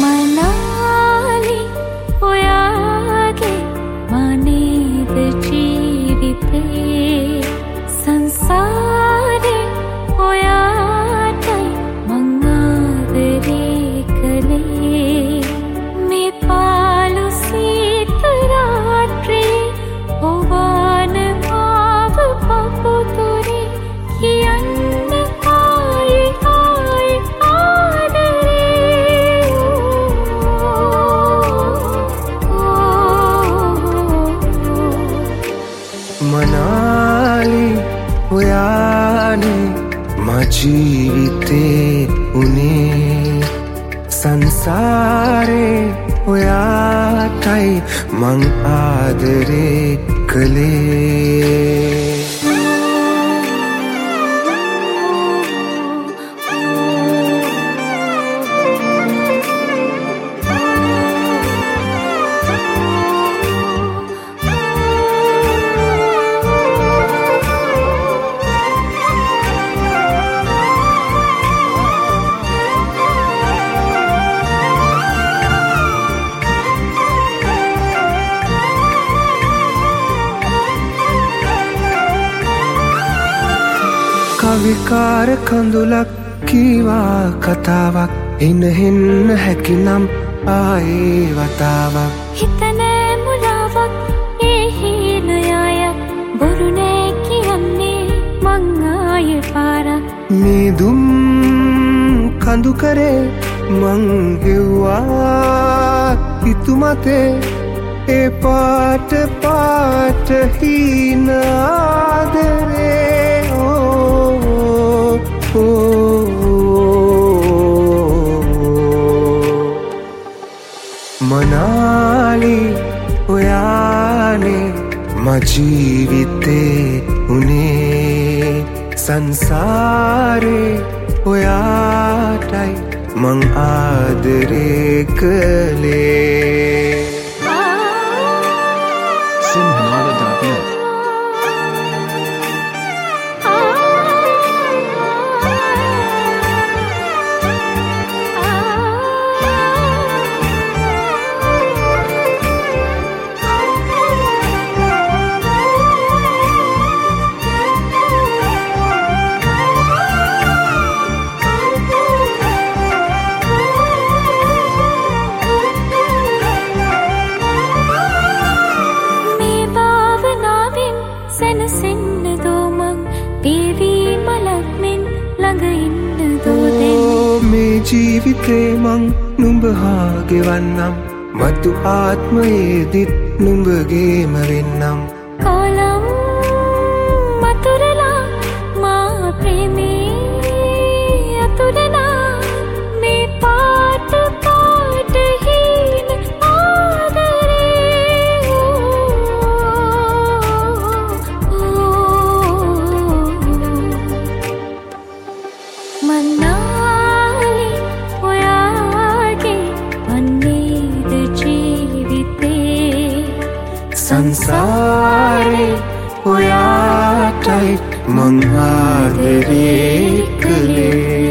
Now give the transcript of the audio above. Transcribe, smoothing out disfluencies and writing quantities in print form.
මනාලි ඔයාගේ මනේද ජීවිතේ සංසාරේ ඔයාටයි මං ආදරේ කළේ මේ පාළු සීත රාත්‍රී ඔබන මාව පපුතුරේ කියන්න මනාලි ඔයානේ මා ජීවිතේ උනේ සංසාරේ ඔයාටයි මං ආදරේ කළේ කවිකාර කඳුලක් කීවා කතාවක් එනහෙන්න හැකිනම් ආයේ වතාවක් හිතනෑ මුලාවක් ඒ හීනයායක් බොරු නෑ කියන්නේ මං ආය පාරක් මේ දුම් කඳු කරේ මං හෙව්වා හිතුමතේ ඒ පාට පාට හීන ආදරේ මනාලි ඔයානේ මා ජීවිතේ උනේ සංසාරේ ඔයාටයි මං ආදරේ කළේ Sinhala.net ජීවිතේ මං නුඹ හා ගෙවන්නම් මතු ආත්මයේදිත් නුඹගේම වෙන්නම් කොලම් මතුරලා මා ප්‍රේමේ අතුරලා මේ පාට පාට හීන ආදරේ මන්නා සංසාරේ ඔයාටයි මං ආදරේ කළේ